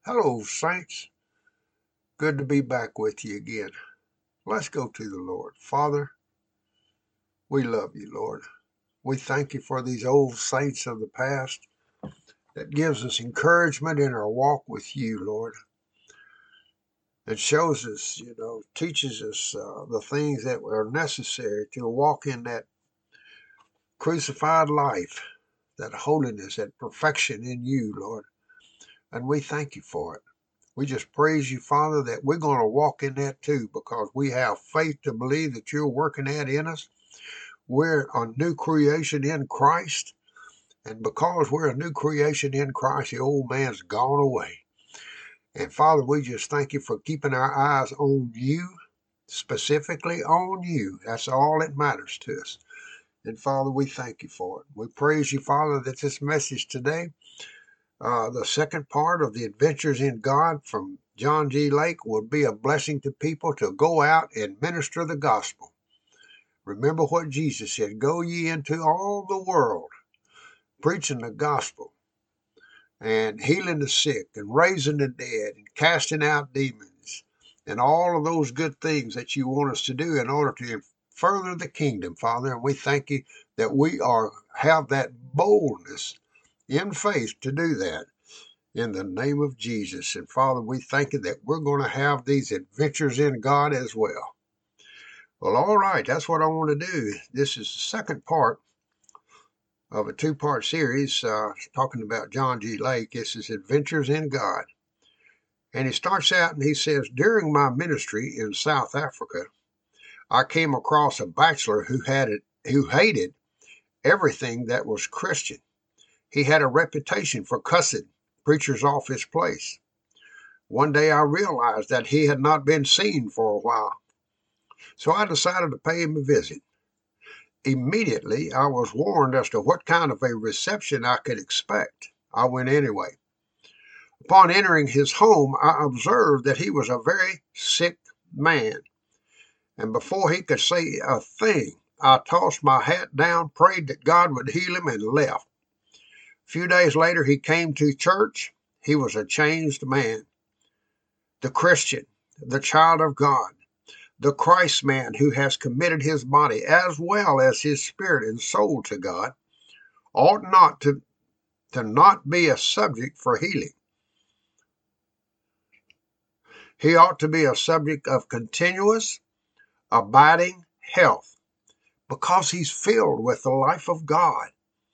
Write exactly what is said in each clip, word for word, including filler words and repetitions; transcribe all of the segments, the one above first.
Hello, saints. Good to be back with you again. Let's go to the Lord. Father, we love you, Lord. We thank you for these old saints of the past that gives us encouragement in our walk with you, Lord. It shows us, you know, teaches us uh, the things that are necessary to walk in that crucified life, that holiness, that perfection in you, Lord. And we thank you for it. We just praise you, Father, that we're going to walk in that too, because we have faith to believe that you're working that in us. We're a new creation in Christ. And because we're a new creation in Christ, the old man's gone away. And Father, we just thank you for keeping our eyes on you, specifically on you. That's all that matters to us. And Father, we thank you for it. We praise you, Father, that this message today, uh, the second part of the Adventures in God from John G. Lake, will be a blessing to people to go out and minister the gospel. Remember what Jesus said, go ye into all the world, preaching the gospel and healing the sick and raising the dead and casting out demons and all of those good things that you want us to do in order to further the kingdom, Father. And we thank you that we are have that boldness in faith to do that in the name of Jesus. And Father, we thank you that we're going to have these adventures in God as well. Well, all right, that's what I want to do. This is the second part of a two-part series uh, talking about John G. Lake. This is Adventures in God. And he starts out and he says, during my ministry in South Africa, I came across a bachelor who had it, who hated everything that was Christian. He had a reputation for cussing preachers off his place. One day I realized that he had not been seen for a while, so I decided to pay him a visit. Immediately, I was warned as to what kind of a reception I could expect. I went anyway. Upon entering his home, I observed that he was a very sick man, and before he could say a thing, I tossed my hat down, prayed that God would heal him, and left. A few days later, he came to church. He was a changed man. The Christian, the child of God, the Christ man who has committed his body as well as his spirit and soul to God, ought not to, to not be a subject for healing. He ought to be a subject of continuous, abiding health because he's filled with the life of God.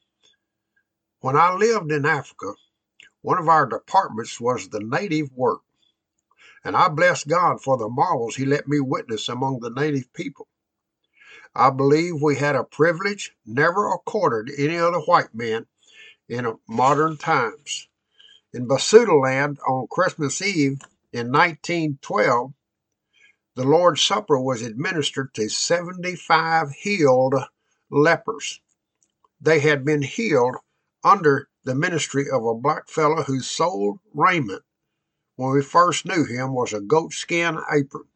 When I lived in Africa, one of our departments was the native work, and I bless God for the marvels he let me witness among the native people. I believe we had a privilege never accorded any other white man in modern times. In Basutoland on Christmas Eve in nineteen twelve, the Lord's Supper was administered to seventy-five healed lepers. They had been healed under the ministry of a black fellow whose sole raiment, when we first knew him, was a goatskin apron.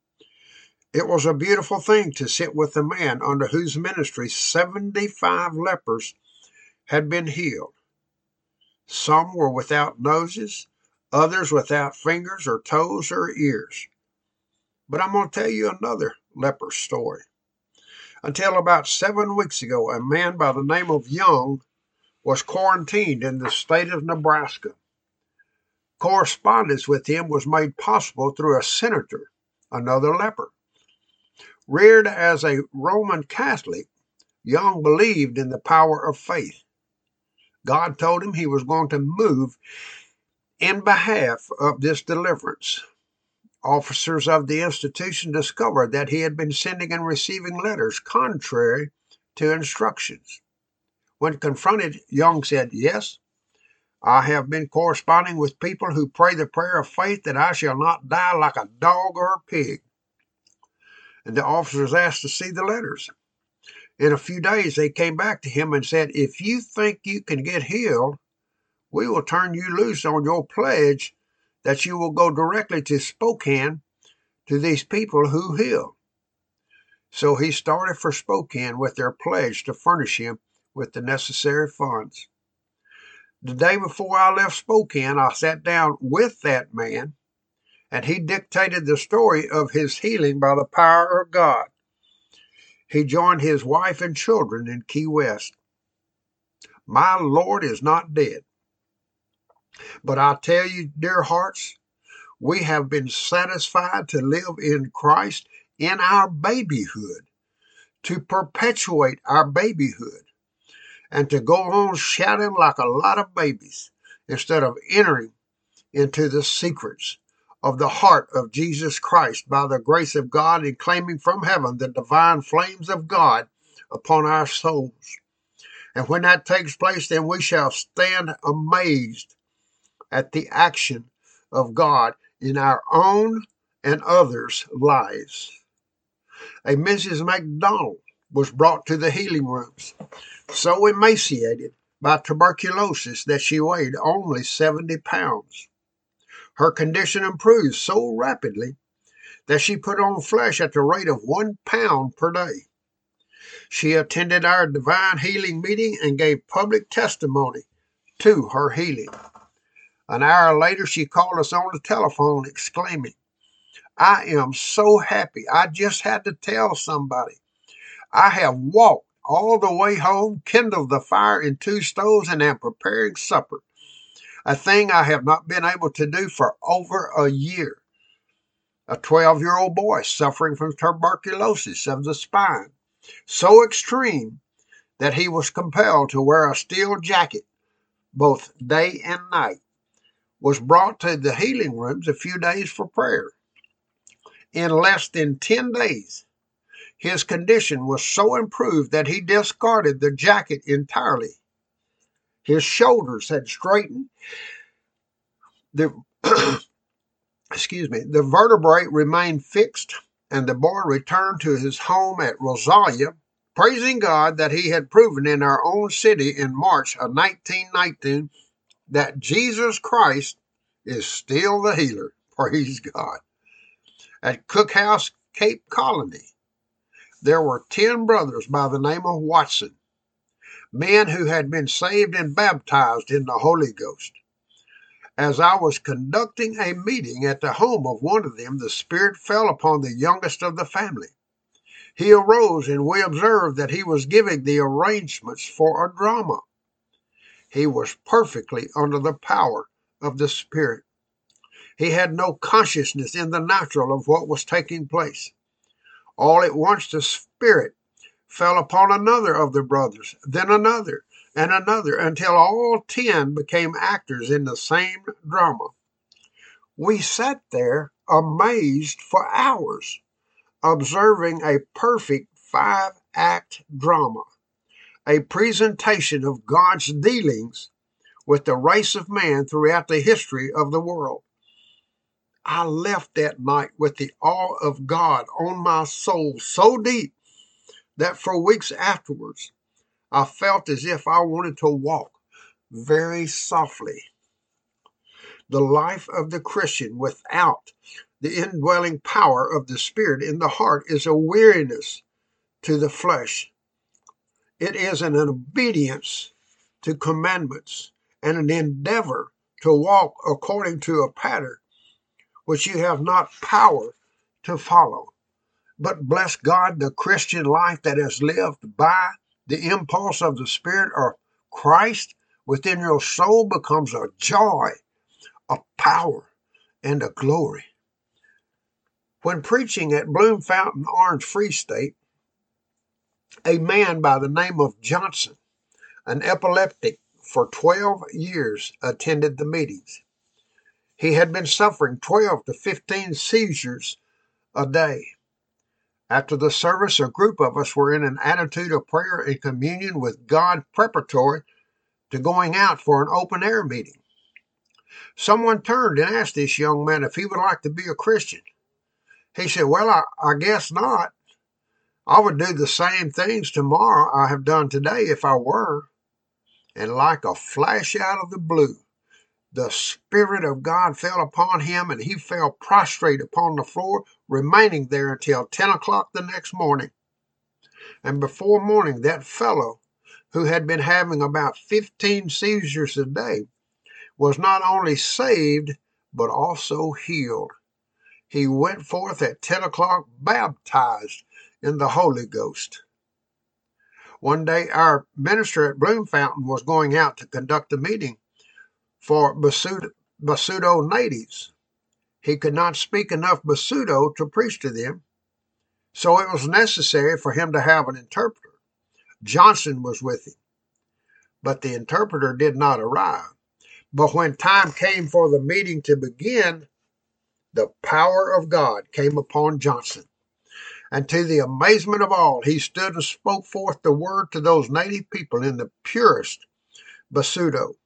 It was a beautiful thing to sit with a man under whose ministry seventy-five lepers had been healed. Some were without noses, others without fingers or toes or ears. But I'm going to tell you another leper story. Until about seven weeks ago, a man by the name of Young was quarantined in the state of Nebraska. Correspondence with him was made possible through a senator, another leper. Reared as a Roman Catholic, Young believed in the power of faith. God told him he was going to move in behalf of this deliverance. Officers of the institution discovered that he had been sending and receiving letters contrary to instructions. When confronted, Young said, yes, I have been corresponding with people who pray the prayer of faith that I shall not die like a dog or a pig. And the officers asked to see the letters. In a few days, they came back to him and said, if you think you can get healed, we will turn you loose on your pledge that you will go directly to Spokane to these people who heal. So he started for Spokane with their pledge to furnish him with the necessary funds. The day before I left Spokane, I sat down with that man, and he dictated the story of his healing by the power of God. He joined his wife and children in Key West. My Lord is not dead. But I tell you, dear hearts, we have been satisfied to live in Christ in our babyhood, to perpetuate our babyhood, and to go on shouting like a lot of babies instead of entering into the secrets of the heart of Jesus Christ by the grace of God and claiming from heaven the divine flames of God upon our souls. And when that takes place, then we shall stand amazed at the action of God in our own and others' lives. A Missus McDonald was brought to the healing rooms, so emaciated by tuberculosis that she weighed only seventy pounds. Her condition improved so rapidly that she put on flesh at the rate of one pound per day. She attended our divine healing meeting and gave public testimony to her healing. An hour later, she called us on the telephone exclaiming, "I am so happy. I just had to tell somebody. I have walked all the way home, kindled the fire in two stoves, and am preparing supper, a thing I have not been able to do for over a year." A twelve-year-old boy suffering from tuberculosis of the spine, so extreme that he was compelled to wear a steel jacket both day and night, was brought to the healing rooms a few days for prayer. In less than ten days, his condition was so improved that he discarded the jacket entirely. His shoulders had straightened. The excuse me, the vertebrae remained fixed, and the boy returned to his home at Rosalia, praising God that he had proven in our own city in March of nineteen nineteen that Jesus Christ is still the healer. Praise God. At Cookhouse, Cape Colony, there were ten brothers by the name of Watson, men who had been saved and baptized in the Holy Ghost. As I was conducting a meeting at the home of one of them, the Spirit fell upon the youngest of the family. He arose, and we observed that he was giving the arrangements for a drama. He was perfectly under the power of the Spirit. He had no consciousness in the natural of what was taking place. All at once the Spirit fell upon another of the brothers, then another, and another, until all ten became actors in the same drama. We sat there amazed for hours, observing a perfect five-act drama, a presentation of God's dealings with the race of man throughout the history of the world. I left that night with the awe of God on my soul so deep that for weeks afterwards, I felt as if I wanted to walk very softly. The life of the Christian without the indwelling power of the Spirit in the heart is a weariness to the flesh. It is an obedience to commandments and an endeavor to walk according to a pattern which you have not power to follow. But bless God, the Christian life that is lived by the impulse of the Spirit or Christ within your soul becomes a joy, a power, and a glory. When preaching at Bloom Fountain, Orange Free State, a man by the name of Johnson, an epileptic for twelve years, attended the meetings. He had been suffering twelve to fifteen seizures a day. After the service, a group of us were in an attitude of prayer and communion with God preparatory to going out for an open-air meeting. Someone turned and asked this young man if he would like to be a Christian. He said, "Well, I, I guess not. I would do the same things tomorrow I have done today if I were." And like a flash out of the blue, the Spirit of God fell upon him, and he fell prostrate upon the floor, remaining there until ten o'clock the next morning. And before morning, that fellow who had been having about fifteen seizures a day, was not only saved, but also healed. He went forth at ten o'clock baptized in the Holy Ghost. One day, our minister at Bloom Fountain was going out to conduct a meeting for Basuto, Basuto natives. He could not speak enough Basuto to preach to them, so it was necessary for him to have an interpreter. Johnson was with him, but the interpreter did not arrive. But when time came for the meeting to begin, the power of God came upon Johnson. And to the amazement of all, he stood and spoke forth the word to those native people in the purest Basuto.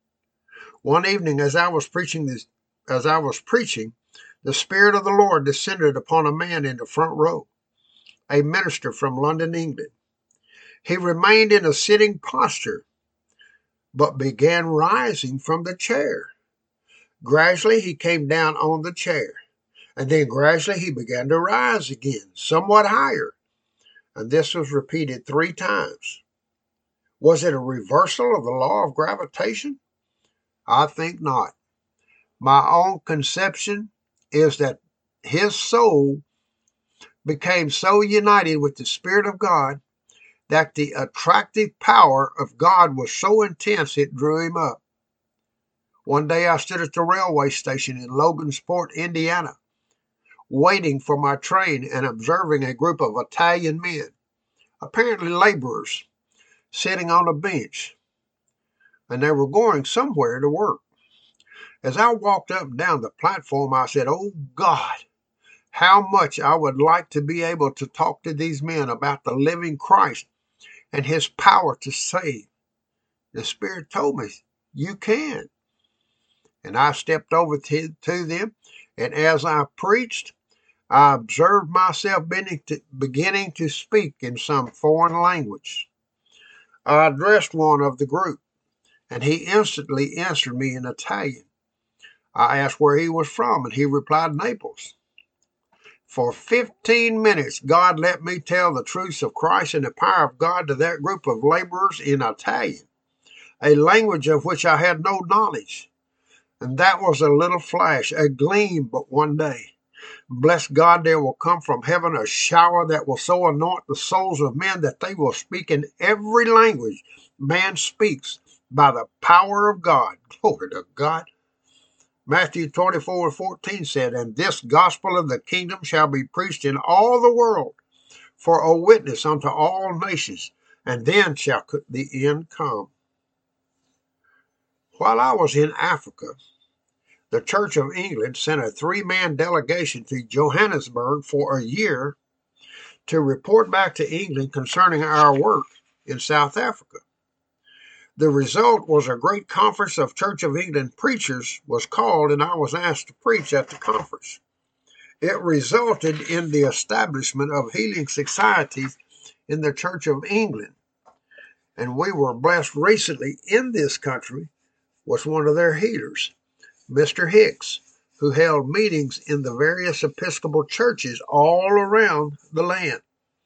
One evening, as I was preaching this, as I was preaching, the Spirit of the Lord descended upon a man in the front row, a minister from London, England. He remained in a sitting posture, but began rising from the chair. Gradually, he came down on the chair, and then gradually he began to rise again, somewhat higher, and this was repeated three times. Was it a reversal of the law of gravitation? I think not. My own conception is that his soul became so united with the Spirit of God that the attractive power of God was so intense it drew him up. One day I stood at the railway station in Logansport, Indiana, waiting for my train and observing a group of Italian men, apparently laborers, sitting on a bench, and they were going somewhere to work. As I walked up and down the platform, I said, "Oh God, how much I would like to be able to talk to these men about the living Christ and his power to save." The Spirit told me, "You can." And I stepped over to, to them, and as I preached, I observed myself beginning to, beginning to speak in some foreign language. I addressed one of the group, and he instantly answered me in Italian. I asked where he was from, and he replied, "Naples." For fifteen minutes, God let me tell the truths of Christ and the power of God to that group of laborers in Italian, a language of which I had no knowledge. And that was a little flash, a gleam, but one day, bless God, there will come from heaven a shower that will so anoint the souls of men that they will speak in every language man speaks by the power of God. Glory to God. Matthew twenty-four and fourteen said, "And this gospel of the kingdom shall be preached in all the world for a witness unto all nations, and then shall the end come." While I was in Africa, the Church of England sent a three-man delegation to Johannesburg for a year to report back to England concerning our work in South Africa. The result was a great conference of Church of England preachers was called, and I was asked to preach at the conference. It resulted in the establishment of healing societies in the Church of England, and we were blessed recently in this country with one of their healers, Mister Hicks, who held meetings in the various Episcopal churches all around the land.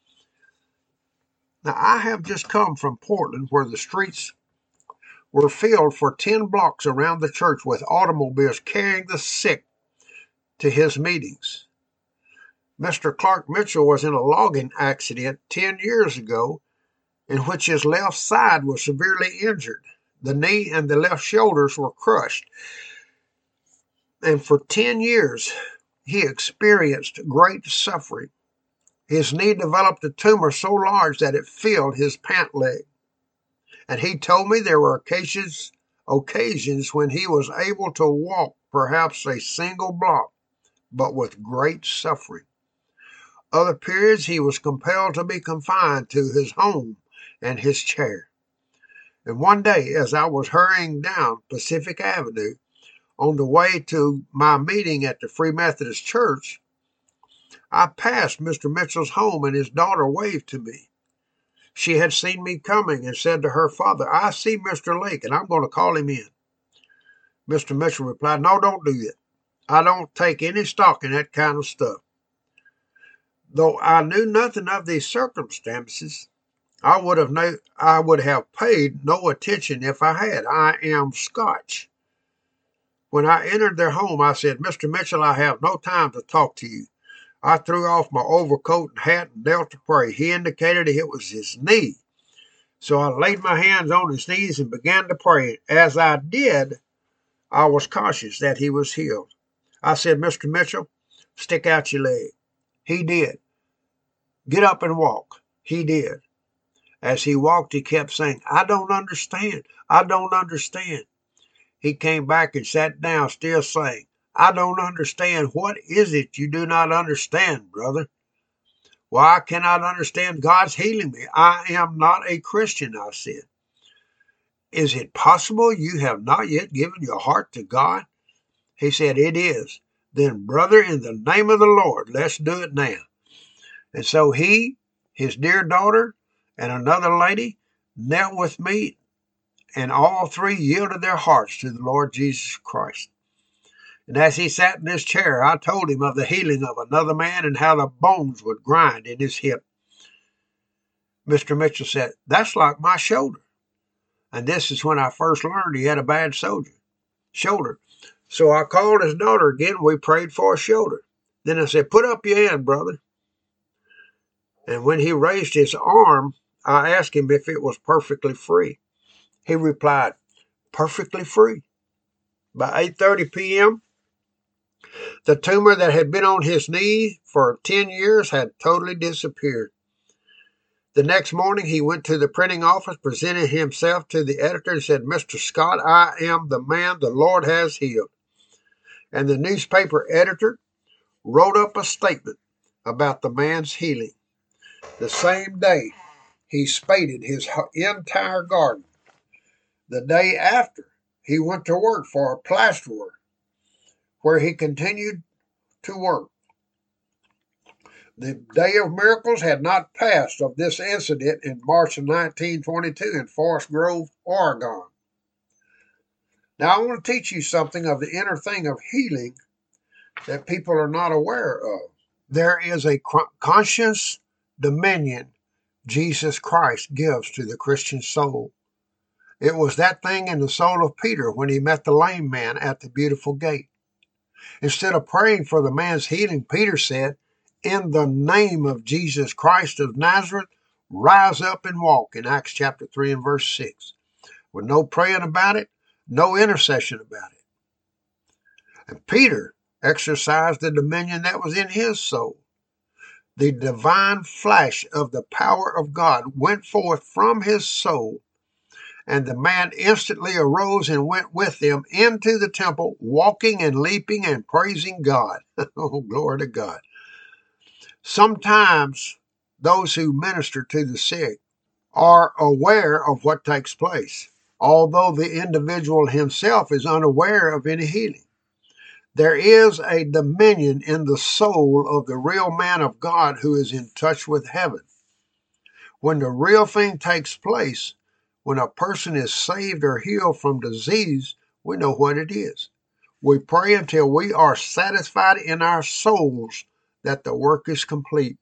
Now, I have just come from Portland, where the streets were filled for ten blocks around the church with automobiles carrying the sick to his meetings. Mister Clark Mitchell was in a logging accident ten years ago in which his left side was severely injured. The knee and the left shoulders were crushed. And for ten years, he experienced great suffering. His knee developed a tumor so large that it filled his pant leg. And he told me there were occasions, occasions when he was able to walk perhaps a single block, but with great suffering. Other periods he was compelled to be confined to his home and his chair. And one day, as I was hurrying down Pacific Avenue on the way to my meeting at the Free Methodist Church, I passed Mister Mitchell's home, and his daughter waved to me. She had seen me coming and said to her father, "I see Mister Lake, and I'm going to call him in." Mister Mitchell replied, "No, don't do that. I don't take any stock in that kind of stuff." Though I knew nothing of these circumstances, I would have no, I would have paid no attention if I had. I am Scotch. When I entered their home, I said, Mister Mitchell, I have no time to talk to you. I threw off my overcoat and hat and knelt to pray. He indicated it was his knee. So I laid my hands on his knees and began to pray. As I did, I was conscious that he was healed. I said, Mister Mitchell, stick out your leg. He did. Get up and walk. He did. As he walked, he kept saying, I don't understand. I don't understand. He came back and sat down, still saying, I don't understand. What is it you do not understand, brother? Well, I cannot understand God's healing me. I am not a Christian, I said. Is it possible you have not yet given your heart to God? He said, it is. Then, brother, in the name of the Lord, let's do it now. And so he, his dear daughter, and another lady knelt with me, and all three yielded their hearts to the Lord Jesus Christ. And as he sat in his chair, I told him of the healing of another man and how the bones would grind in his hip. Mister Mitchell said, that's like my shoulder. And this is when I first learned he had a bad soldier, shoulder. So I called his daughter again. We prayed for a shoulder. Then I said, put up your hand, brother. And when he raised his arm, I asked him if it was perfectly free. He replied, perfectly free. By eight thirty p.m., the tumor that had been on his knee for ten years had totally disappeared. The next morning, he went to the printing office, presented himself to the editor, and said, Mister Scott, I am the man the Lord has healed. And the newspaper editor wrote up a statement about the man's healing. The same day, he spaded his entire garden. The day after, he went to work for a plasterer, where he continued to work. The day of miracles had not passed of this incident in March of nineteen twenty-two in Forest Grove, Oregon. Now, I want to teach you something of the inner thing of healing that people are not aware of. There is a conscious dominion Jesus Christ gives to the Christian soul. It was that thing in the soul of Peter when he met the lame man at the beautiful gate. Instead of praying for the man's healing, Peter said, in the name of Jesus Christ of Nazareth, rise up and walk, in Acts chapter three and verse six. With no praying about it, no intercession about it. And Peter exercised the dominion that was in his soul. The divine flash of the power of God went forth from his soul, and the man instantly arose and went with them into the temple, walking and leaping and praising God. Oh, glory to God. Sometimes those who minister to the sick are aware of what takes place, although the individual himself is unaware of any healing. There is a dominion in the soul of the real man of God who is in touch with heaven. When the real thing takes place, when a person is saved or healed from disease, we know what it is. We pray until we are satisfied in our souls that the work is complete.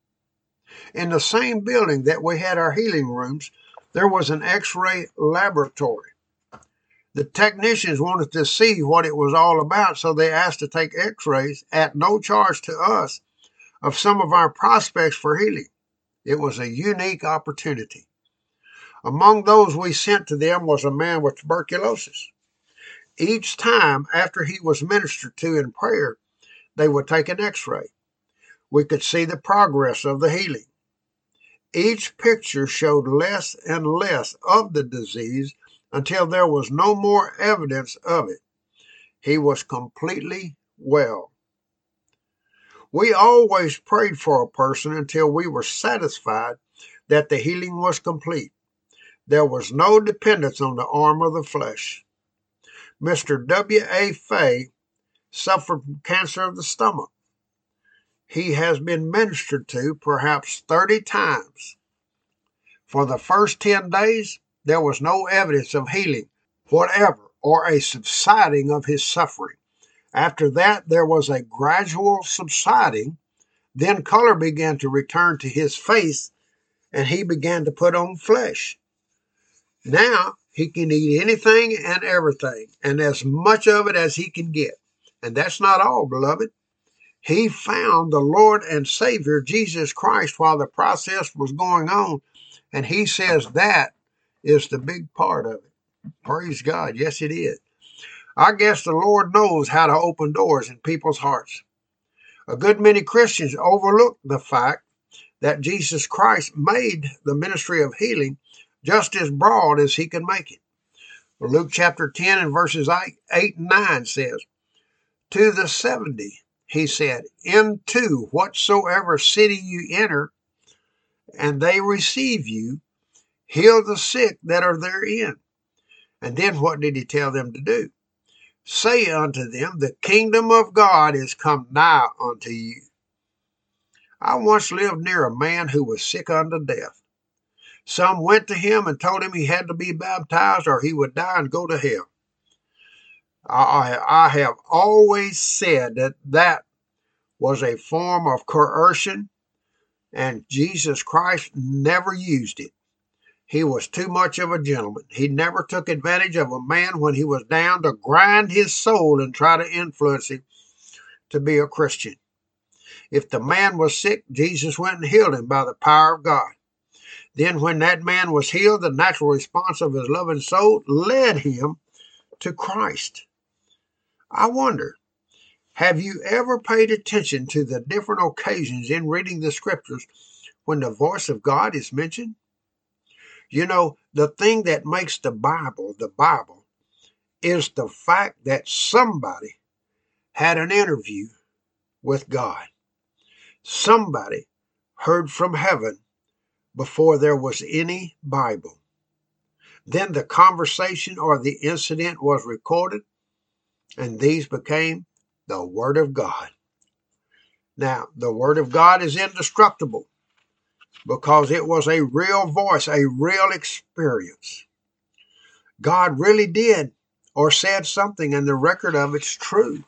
In the same building that we had our healing rooms, there was an X-ray laboratory. The technicians wanted to see what it was all about, so they asked to take X-rays at no charge to us of some of our prospects for healing. It was a unique opportunity. Among those we sent to them was a man with tuberculosis. Each time after he was ministered to in prayer, they would take an X-ray. We could see the progress of the healing. Each picture showed less and less of the disease until there was no more evidence of it. He was completely well. We always prayed for a person until we were satisfied that the healing was complete. There was no dependence on the arm of the flesh. Mister W A Fay suffered from cancer of the stomach. He has been ministered to perhaps thirty times. For the first ten days, there was no evidence of healing, whatever, or a subsiding of his suffering. After that, there was a gradual subsiding. Then color began to return to his face, and he began to put on flesh. Now he can eat anything and everything, and as much of it as he can get. And that's not all, beloved. He found the Lord and Savior, Jesus Christ, while the process was going on. And he says that is the big part of it. Praise God. Yes, it is. I guess the Lord knows how to open doors in people's hearts. A good many Christians overlook the fact that Jesus Christ made the ministry of healing just as broad as he can make it. Luke chapter ten and verses eight and nine says, to the seventy, he said, into whatsoever city you enter, and they receive you, heal the sick that are therein. And then what did he tell them to do? Say unto them, the kingdom of God is come nigh unto you. I once lived near a man who was sick unto death. Some went to him and told him he had to be baptized or he would die and go to hell. I, I have always said that that was a form of coercion, and Jesus Christ never used it. He was too much of a gentleman. He never took advantage of a man when he was down to grind his soul and try to influence him to be a Christian. If the man was sick, Jesus went and healed him by the power of God. Then when that man was healed, the natural response of his loving soul led him to Christ. I wonder, have you ever paid attention to the different occasions in reading the scriptures when the voice of God is mentioned? You know, the thing that makes the Bible the Bible is the fact that somebody had an interview with God. Somebody heard from heaven before there was any Bible. Then the conversation or the incident was recorded, and these became the Word of God. Now, the Word of God is indestructible because it was a real voice, a real experience. God really did or said something, and the record of it's true.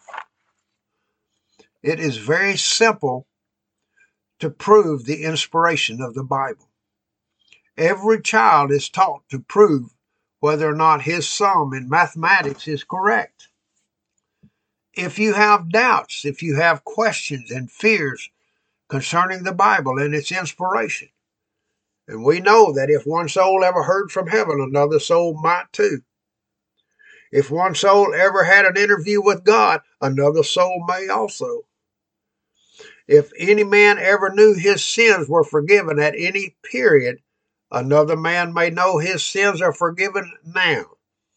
It is very simple to prove the inspiration of the Bible. Every child is taught to prove whether or not his sum in mathematics is correct. If you have doubts, if you have questions and fears concerning the Bible and its inspiration, and we know that if one soul ever heard from heaven, another soul might too. If one soul ever had an interview with God, another soul may also. If any man ever knew his sins were forgiven at any period, another man may know his sins are forgiven now.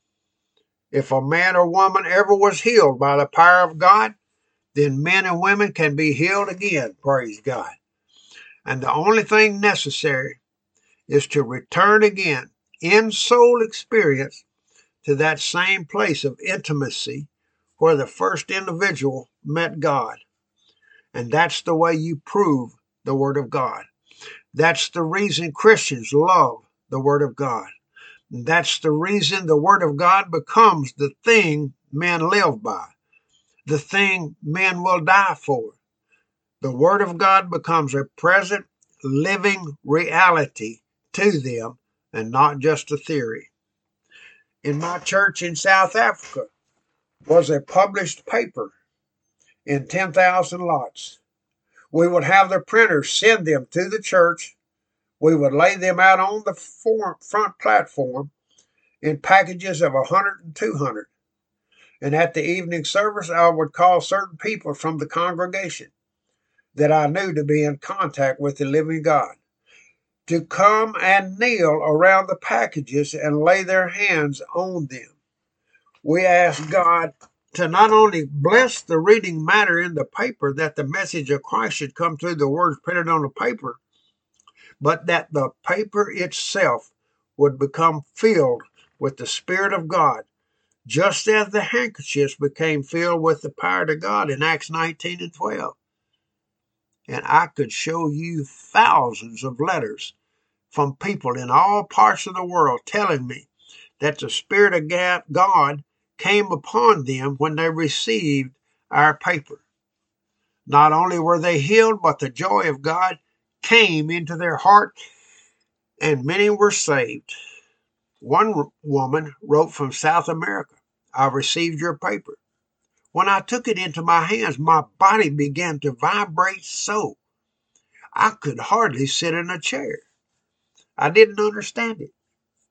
If a man or woman ever was healed by the power of God, then men and women can be healed again, praise God. And the only thing necessary is to return again in soul experience to that same place of intimacy where the first individual met God. And that's the way you prove the Word of God. That's the reason Christians love the Word of God. And that's the reason the Word of God becomes the thing men live by, the thing men will die for. The Word of God becomes a present, living reality to them and not just a theory. In my church in South Africa was a published paper in ten thousand lots. We would have the printers send them to the church. We would lay them out on the front platform in packages of one hundred and two hundred. And at the evening service, I would call certain people from the congregation that I knew to be in contact with the living God to come and kneel around the packages and lay their hands on them. We asked God to not only bless the reading matter in the paper, that the message of Christ should come through the words printed on the paper, but that the paper itself would become filled with the Spirit of God, just as the handkerchiefs became filled with the power of God in Acts nineteen and twelve. And I could show you thousands of letters from people in all parts of the world telling me that the Spirit of God came upon them when they received our paper. Not only were they healed, but the joy of God came into their heart and many were saved. One woman wrote from South America, I received your paper. When I took it into my hands, my body began to vibrate so I could hardly sit in a chair. I didn't understand it.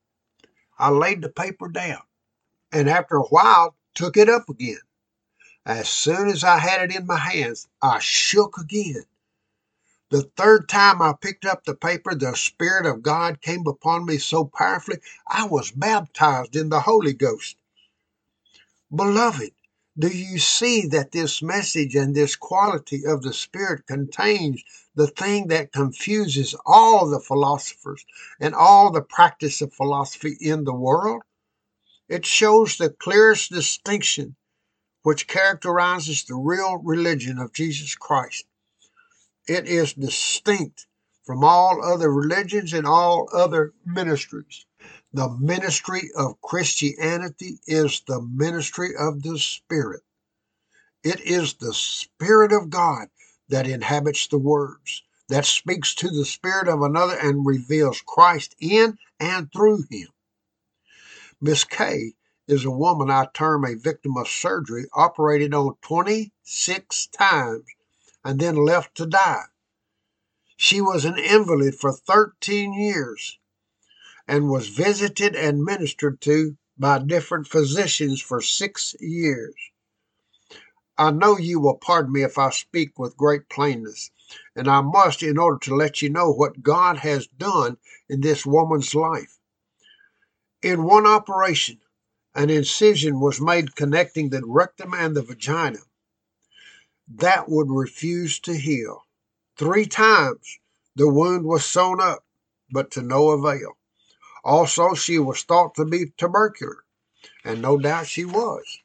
I laid the paper down, and after a while took it up again. As soon as I had it in my hands, I shook again. The third time I picked up the paper, the Spirit of God came upon me so powerfully, I was baptized in the Holy Ghost. Beloved, do you see that this message and this quality of the Spirit contains the thing that confuses all the philosophers and all the practice of philosophy in the world? It shows the clearest distinction which characterizes the real religion of Jesus Christ. It is distinct from all other religions and all other ministries. The ministry of Christianity is the ministry of the Spirit. It is the Spirit of God that inhabits the words, that speaks to the spirit of another and reveals Christ in and through him. Miss K is a woman I term a victim of surgery, operated on twenty-six times and then left to die. She was an invalid for thirteen years and was visited and ministered to by different physicians for six years. I know you will pardon me if I speak with great plainness, and I must in order to let you know what God has done in this woman's life. In one operation, an incision was made connecting the rectum and the vagina. That would refuse to heal. Three times the wound was sewn up, but to no avail. Also, she was thought to be tubercular, and no doubt she was.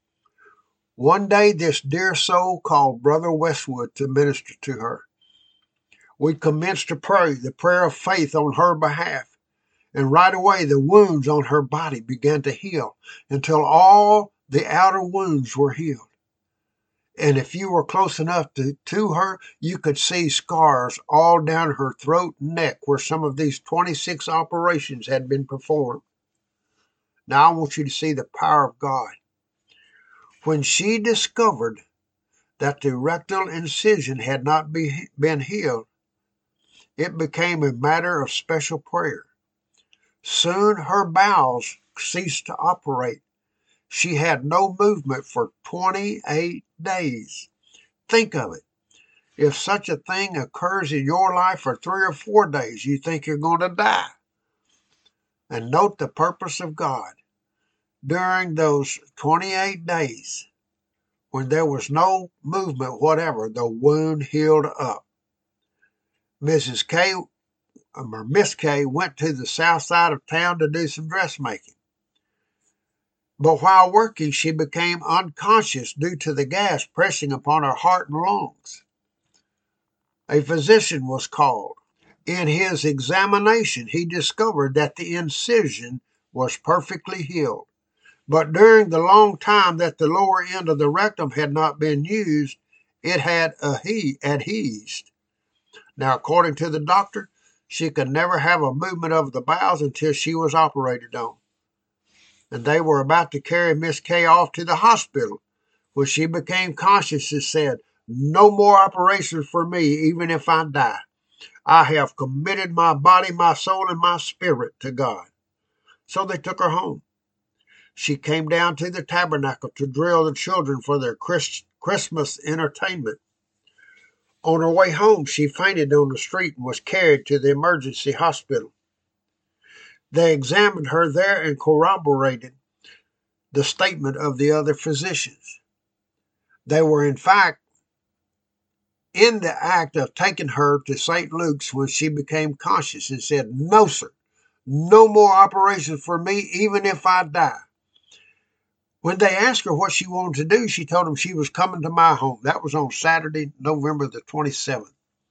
One day, this dear soul called Brother Westwood to minister to her. We commenced to pray the prayer of faith on her behalf, and right away the wounds on her body began to heal until all the outer wounds were healed. And if you were close enough to, to her, you could see scars all down her throat and neck where some of these twenty-six operations had been performed. Now I want you to see the power of God. When she discovered that the rectal incision had not be, been healed, it became a matter of special prayer. Soon her bowels ceased to operate. She had no movement for twenty-eight days. Think of it. If such a thing occurs in your life for three or four days, you think you're going to die. And note the purpose of God. During those twenty-eight days, when there was no movement whatever, the wound healed up. Missus K, or Miss K, went to the south side of town to do some dressmaking. But while working, she became unconscious due to the gas pressing upon her heart and lungs. A physician was called. In his examination, he discovered that the incision was perfectly healed. But during the long time that the lower end of the rectum had not been used, it had adhesed. Now, according to the doctor, she could never have a movement of the bowels until she was operated on. And they were about to carry Miss K off to the hospital. When she became conscious, and said, "No more operations for me, even if I die. I have committed my body, my soul, and my spirit to God." So they took her home. She came down to the tabernacle to drill the children for their Christmas entertainment. On her way home, she fainted on the street and was carried to the emergency hospital. They examined her there and corroborated the statement of the other physicians. They were, in fact, in the act of taking her to Saint Luke's when she became conscious and said, "No, sir, no more operations for me, even if I die." When they asked her what she wanted to do, she told them she was coming to my home. That was on Saturday, November the twenty-seventh.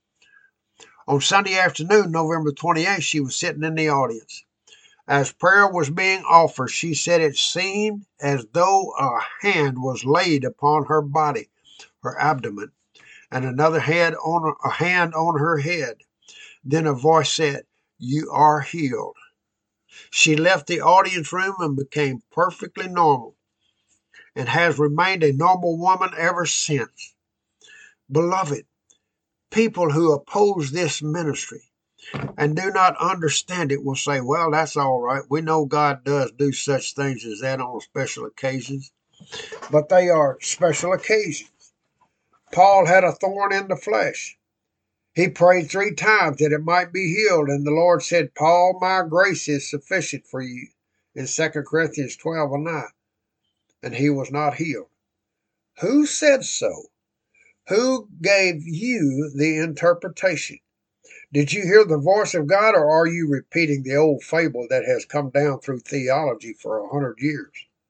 On Sunday afternoon, November twenty-eighth, she was sitting in the audience. As prayer was being offered, she said it seemed as though a hand was laid upon her body, her abdomen, and another head on a hand on her head. Then a voice said, You are healed. She left the audience room and became perfectly normal and has remained a normal woman ever since. Beloved, people who oppose this ministry and do not understand it will say, well, that's all right. We know God does do such things as that on special occasions, but they are special occasions. Paul had a thorn in the flesh. He prayed three times that it might be healed, and the Lord said, Paul, my grace is sufficient for you, in Second Corinthians twelve and nine, and he was not healed. Who said so? Who gave you the interpretation? Did you hear the voice of God, or are you repeating the old fable that has come down through theology for a hundred years?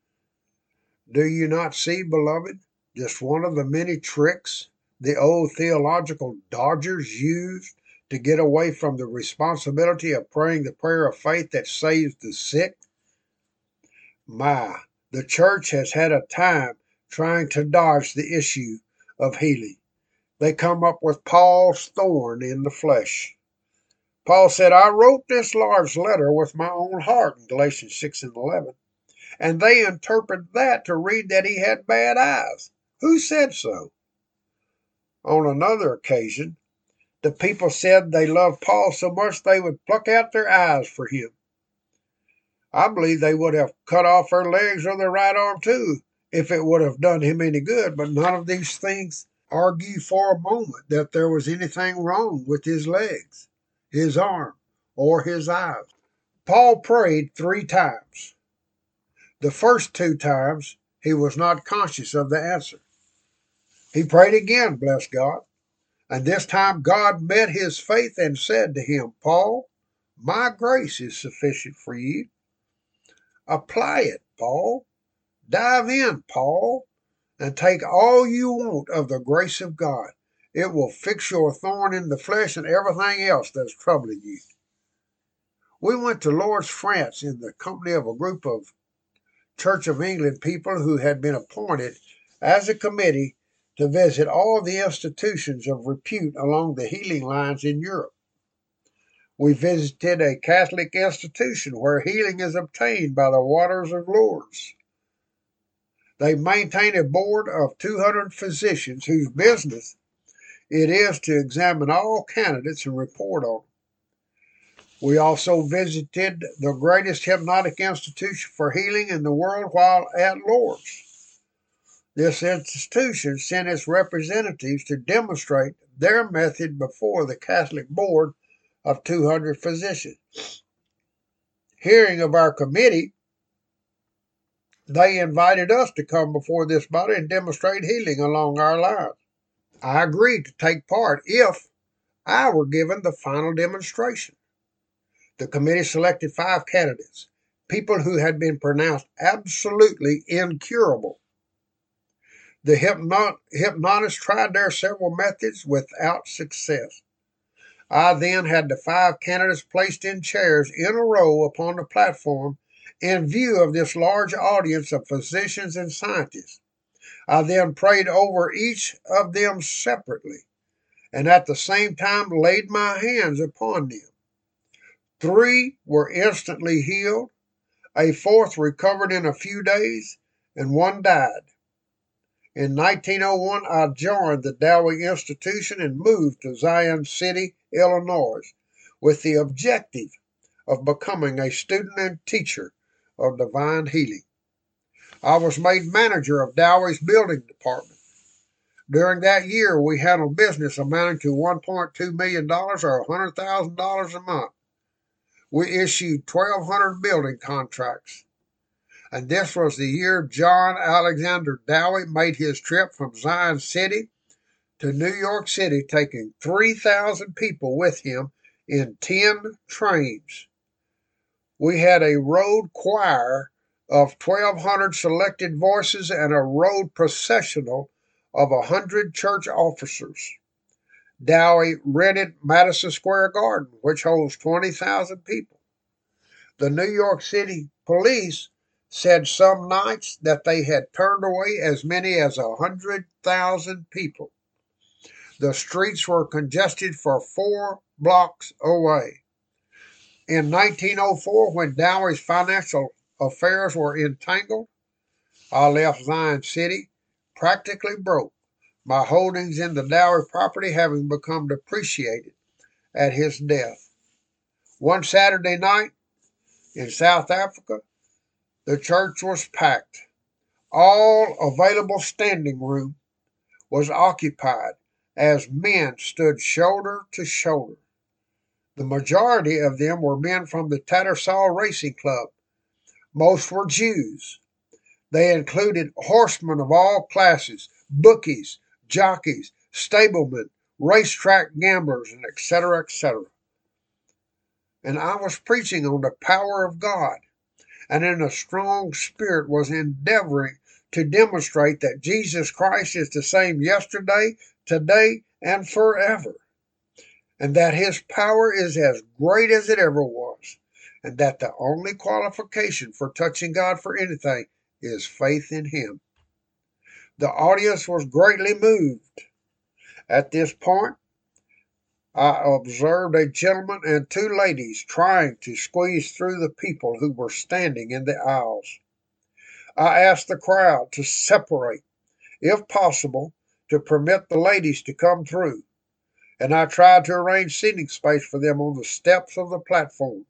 Do you not see, beloved, just one of the many tricks the old theological dodgers used to get away from the responsibility of praying the prayer of faith that saves the sick? My, the church has had a time trying to dodge the issue of healing. They come up with Paul's thorn in the flesh. Paul said, I wrote this large letter with my own heart in Galatians six and eleven. And they interpret that to read that he had bad eyes. Who said so? On another occasion, the people said they loved Paul so much they would pluck out their eyes for him. I believe they would have cut off their legs or their right arm too, if it would have done him any good, but none of these things argue for a moment that there was anything wrong with his legs, his arm, or his eyes. Paul prayed three times. The first two times, he was not conscious of the answer. He prayed again, bless God, and this time God met his faith and said to him, Paul, my grace is sufficient for you. Apply it, Paul. Dive in, Paul, and take all you want of the grace of God. It will fix your thorn in the flesh and everything else that's troubling you. We went to Lourdes, France, in the company of a group of Church of England people who had been appointed as a committee to visit all the institutions of repute along the healing lines in Europe. We visited a Catholic institution where healing is obtained by the waters of Lourdes. They maintain a board of two hundred physicians whose business it is to examine all candidates and report on them. We also visited the greatest hypnotic institution for healing in the world while at Lourdes. This institution sent its representatives to demonstrate their method before the Catholic board of two hundred physicians. Hearing of our committee, they invited us to come before this body and demonstrate healing along our lines. I agreed to take part if I were given the final demonstration. The committee selected five candidates, people who had been pronounced absolutely incurable. The hypnot- hypnotists tried their several methods without success. I then had the five candidates placed in chairs in a row upon the platform in view of this large audience of physicians and scientists. I then prayed over each of them separately, and at the same time laid my hands upon them. Three were instantly healed, a fourth recovered in a few days, and one died. In nineteen oh one, I joined the Dowie Institution and moved to Zion City, Illinois, with the objective of becoming a student and teacher of divine healing. I was made manager of Dowie's building department. During that year, we handled business amounting to one point two million dollars or one hundred thousand dollars a month. We issued twelve hundred building contracts. And this was the year John Alexander Dowie made his trip from Zion City to New York City, taking three thousand people with him in ten trains. We had a road choir of twelve hundred selected voices and a road processional of one hundred church officers. Dowie rented Madison Square Garden, which holds twenty thousand people. The New York City police said some nights that they had turned away as many as one hundred thousand people. The streets were congested for four blocks away. In nineteen oh four, when Dowry's financial affairs were entangled, I left Zion City practically broke, my holdings in the Dowry property having become depreciated at his death. One Saturday night in South Africa, the church was packed. All available standing room was occupied as men stood shoulder to shoulder. The majority of them were men from the Tattersall Racing Club. Most were Jews. They included horsemen of all classes, bookies, jockeys, stablemen, racetrack gamblers, and et cetera, et cetera. And I was preaching on the power of God, and in a strong spirit was endeavoring to demonstrate that Jesus Christ is the same yesterday, today, and forever, and that his power is as great as it ever was, and that the only qualification for touching God for anything is faith in him. The audience was greatly moved. At this point, I observed a gentleman and two ladies trying to squeeze through the people who were standing in the aisles. I asked the crowd to separate, if possible, to permit the ladies to come through, and I tried to arrange seating space for them on the steps of the platform.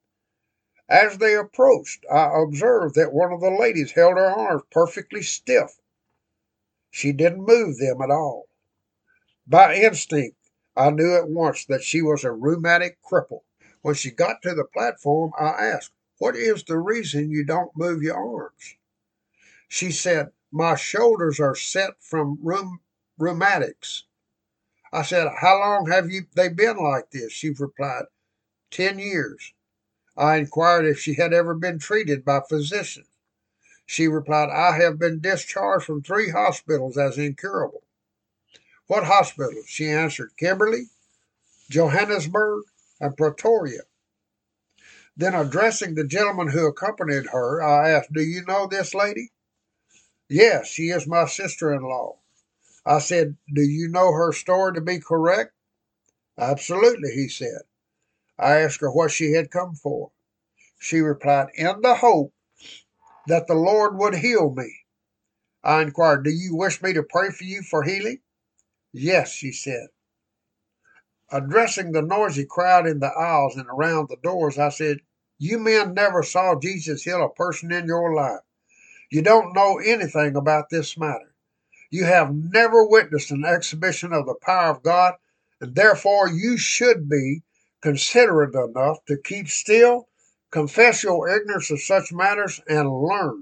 As they approached, I observed that one of the ladies held her arms perfectly stiff. She didn't move them at all. By instinct, I knew at once that she was a rheumatic cripple. When she got to the platform, I asked, "What is the reason you don't move your arms?" She said, "My shoulders are set from rheum- rheumatics." I said, "How long have you they been like this?" She replied, ten years. I inquired if she had ever been treated by physicians. She replied, "I have been discharged from three hospitals as incurable." "What hospitals?" She answered, "Kimberley, Johannesburg, and Pretoria." Then, addressing the gentleman who accompanied her, I asked, "Do you know this lady?" "Yes, she is my sister-in-law." I said, "Do you know her story to be correct?" "Absolutely," he said. I asked her what she had come for. She replied, "In the hope that the Lord would heal me." I inquired, "Do you wish me to pray for you for healing?" "Yes," she said. Addressing the noisy crowd in the aisles and around the doors, I said, "You men never saw Jesus heal a person in your life. You don't know anything about this matter. You have never witnessed an exhibition of the power of God, and therefore you should be considerate enough to keep still, confess your ignorance of such matters, and learn.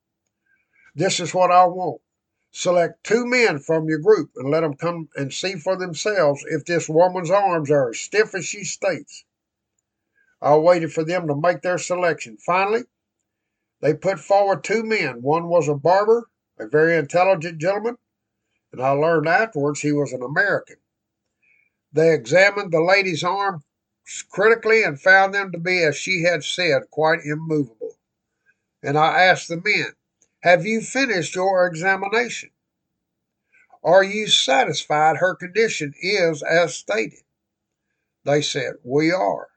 This is what I want. Select two men from your group and let them come and see for themselves if this woman's arms are as stiff as she states." I waited for them to make their selection. Finally, they put forward two men. One was a barber, a very intelligent gentleman, and I learned afterwards he was an American. They examined the lady's arms critically and found them to be, as she had said, quite immovable. And I asked the men, "Have you finished your examination? Are you satisfied her condition is as stated?" They said, "We are."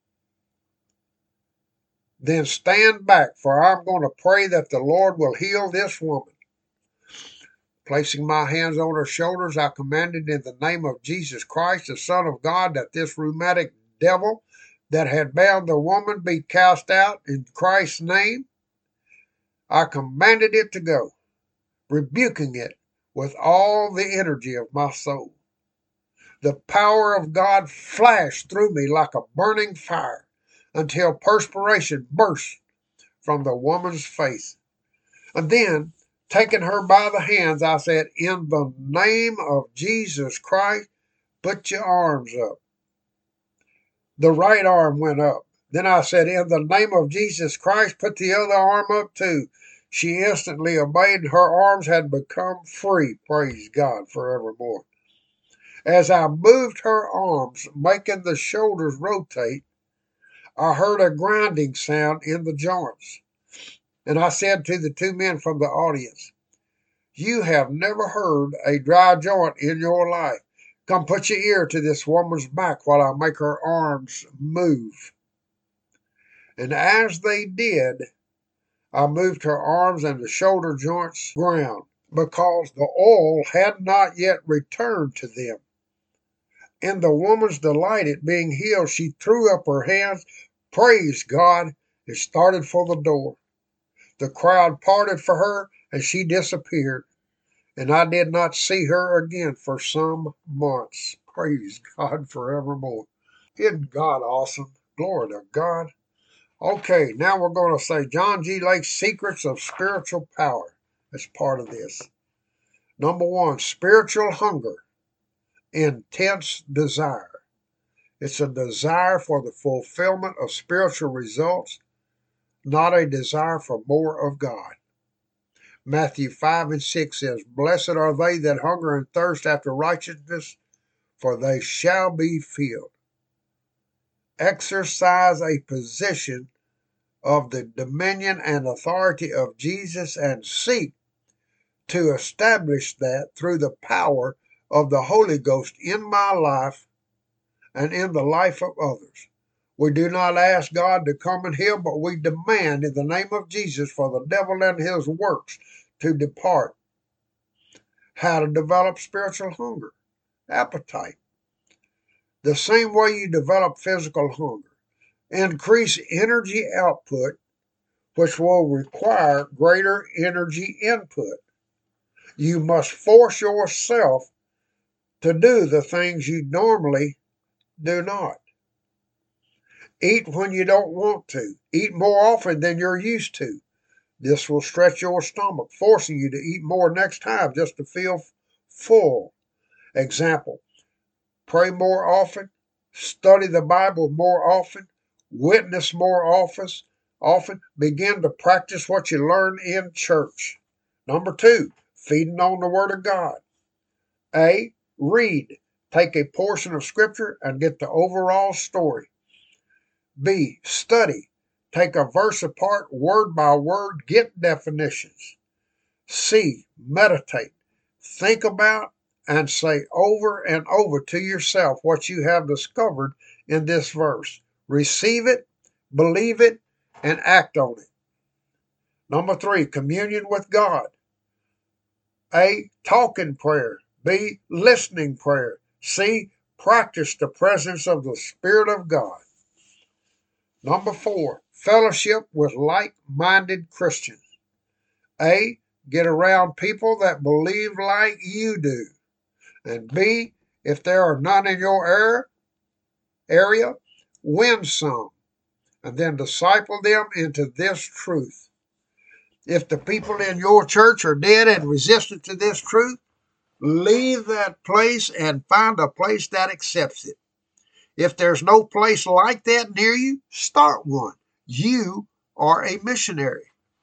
"Then stand back, for I'm going to pray that the Lord will heal this woman." Placing my hands on her shoulders, I commanded in the name of Jesus Christ, the Son of God, that this rheumatic devil that had bound the woman be cast out in Christ's name. I commanded it to go, rebuking it with all the energy of my soul. The power of God flashed through me like a burning fire until perspiration burst from the woman's face. And then, taking her by the hands, I said, "In the name of Jesus Christ, put your arms up." The right arm went up. Then I said, "In the name of Jesus Christ, put the other arm up too." She instantly obeyed. Her arms had become free. Praise God forevermore. As I moved her arms, making the shoulders rotate, I heard a grinding sound in the joints. And I said to the two men from the audience, "You have never heard a dry joint in your life. Come put your ear to this woman's back while I make her arms move." And as they did, I moved her arms and the shoulder joints ground, because the oil had not yet returned to them. In the woman's delight at being healed, she threw up her hands, praised God, and started for the door. The crowd parted for her, and she disappeared, and I did not see her again for some months. Praise God forevermore. Isn't God awesome? Glory to God. Okay, now we're going to say John G. Lake's Secrets of Spiritual Power as part of this. Number one, spiritual hunger, intense desire. It's a desire for the fulfillment of spiritual results, not a desire for more of God. Matthew five and six says, Blessed are they that hunger and thirst after righteousness, for they shall be filled. Exercise a position of the dominion and authority of Jesus and seek to establish that through the power of the Holy Ghost in my life and in the life of others. We do not ask God to come and heal, but we demand in the name of Jesus for the devil and his works to depart. How to develop spiritual hunger, appetite. The same way you develop physical hunger. Increase energy output, which will require greater energy input. You must force yourself to do the things you normally do not. Eat when you don't want to. Eat more often than you're used to. This will stretch your stomach, forcing you to eat more next time just to feel full. Example, pray more often, study the Bible more often, witness more often, often begin to practice what you learn in church. Number two, feeding on the Word of God. A, read. Take a portion of Scripture and get the overall story. B, study. Take a verse apart, word by word, get definitions. C, meditate. Think about and say over and over to yourself what you have discovered in this verse. Receive it, believe it, and act on it. Number three, communion with God. A, talking prayer. B, listening prayer. C, practice the presence of the Spirit of God. Number four, fellowship with like-minded Christians. A, get around people that believe like you do. And B, if there are none in your area, win some, and then disciple them into this truth. If the people in your church are dead and resistant to this truth, leave that place and find a place that accepts it. If there's no place like that near you, start one. You are a missionary.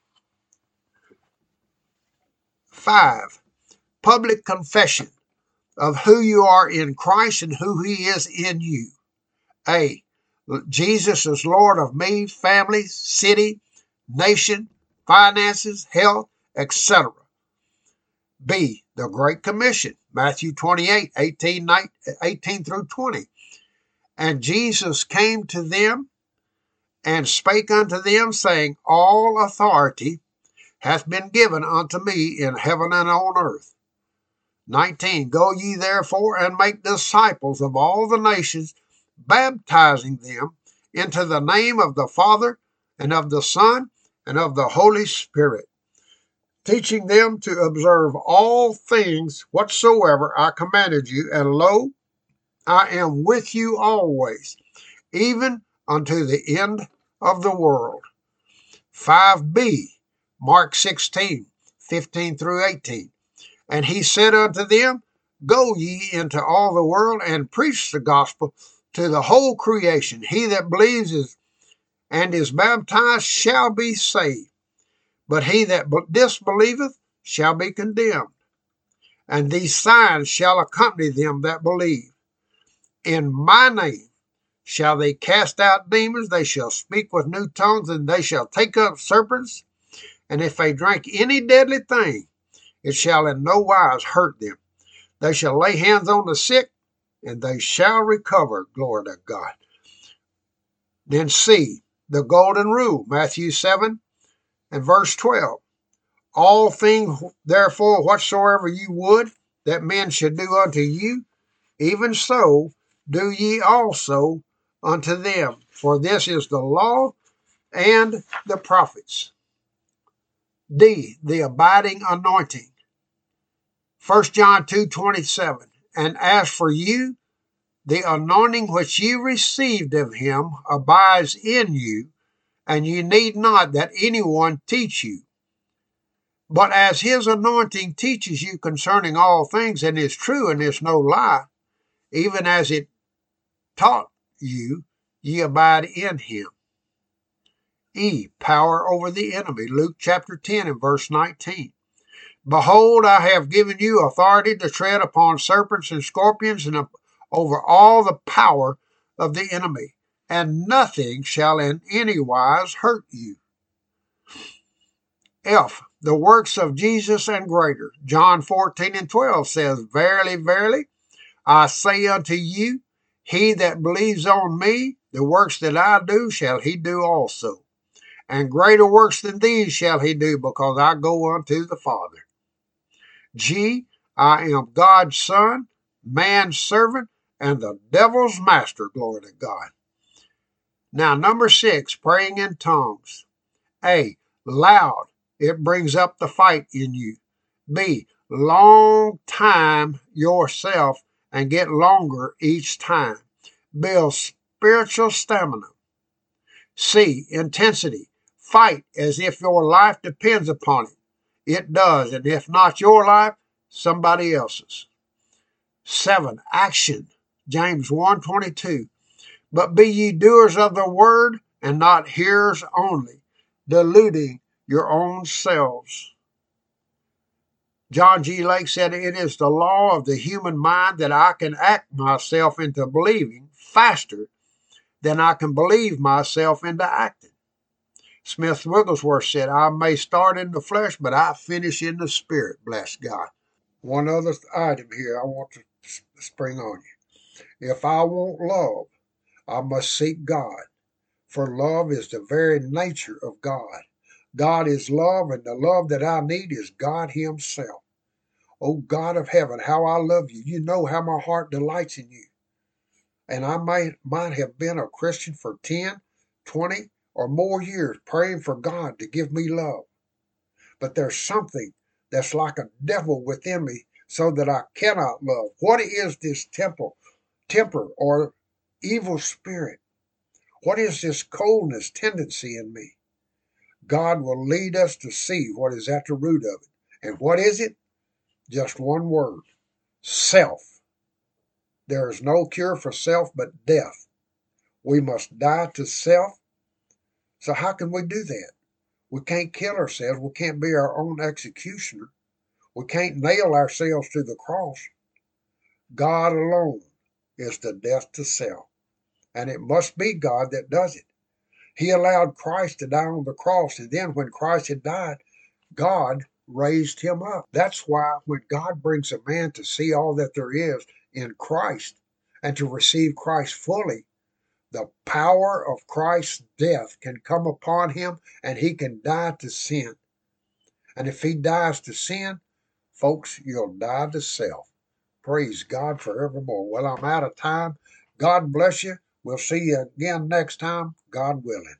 Five, public confession of who you are in Christ and who he is in you. A, Jesus is Lord of me, family, city, nation, finances, health, et cetera. B, the Great Commission, Matthew twenty-eight, eighteen, eighteen through twenty. And Jesus came to them and spake unto them, saying, All authority hath been given unto me in heaven and on earth. nineteen. Go ye therefore and make disciples of all the nations, baptizing them into the name of the Father and of the Son and of the Holy Spirit, teaching them to observe all things whatsoever I commanded you, and lo, I am with you always, even unto the end of the world. five B, Mark sixteen, fifteen through eighteen. And he said unto them, Go ye into all the world and preach the gospel to the whole creation. He that believes is, and is baptized shall be saved, but he that disbelieveth shall be condemned. And these signs shall accompany them that believe. In my name shall they cast out demons, they shall speak with new tongues, and they shall take up serpents. And if they drink any deadly thing, it shall in no wise hurt them. They shall lay hands on the sick, and they shall recover. Glory to God. Then C, the golden rule, Matthew seven and verse twelve. All things, therefore, whatsoever you would that men should do unto you, even so do ye also unto them. For this is the law and the prophets. D, the abiding anointing. First John two twenty-seven. And as for you, the anointing which ye received of him abides in you, and ye need not that anyone teach you. But as his anointing teaches you concerning all things, and is true and is no lie, even as it taught you, ye abide in him. E, power over the enemy. Luke chapter ten and verse nineteen. Behold, I have given you authority to tread upon serpents and scorpions and over all the power of the enemy, and nothing shall in any wise hurt you. F, the works of Jesus and greater. John fourteen and twelve says, Verily, verily, I say unto you, he that believes on me, the works that I do shall he do also. And greater works than these shall he do, because I go unto the Father. G, I am God's son, man's servant, and the devil's master, glory to God. Now, number six, praying in tongues. A, loud, it brings up the fight in you. B, long time yourself and get longer each time. Build spiritual stamina. C, intensity, fight as if your life depends upon it. It does, and if not your life, somebody else's. Seven, action. James one twenty-two. But be ye doers of the word, and not hearers only, deluding your own selves. John G. Lake said, It is the law of the human mind that I can act myself into believing faster than I can believe myself into acting. Smith Wigglesworth said, I may start in the flesh, but I finish in the spirit, bless God. One other item here I want to spring on you. If I want love, I must seek God, for love is the very nature of God. God is love, and the love that I need is God himself. Oh, God of heaven, how I love you. You know how my heart delights in you. And I might, might have been a Christian for ten, twenty, or more years praying for God to give me love. But there's something that's like a devil within me so that I cannot love. What is this temple, temper or evil spirit? What is this coldness tendency in me? God will lead us to see what is at the root of it. And what is it? Just one word, self. There is no cure for self but death. We must die to self. So how can we do that? We can't kill ourselves. We can't be our own executioner. We can't nail ourselves to the cross. God alone is the death to self. And it must be God that does it. He allowed Christ to die on the cross, and then when Christ had died, God raised him up. That's why when God brings a man to see all that there is in Christ and to receive Christ fully, the power of Christ's death can come upon him and he can die to sin. And if he dies to sin, folks, you'll die to self. Praise God forevermore. Well, I'm out of time. God bless you. We'll see you again next time, God willing.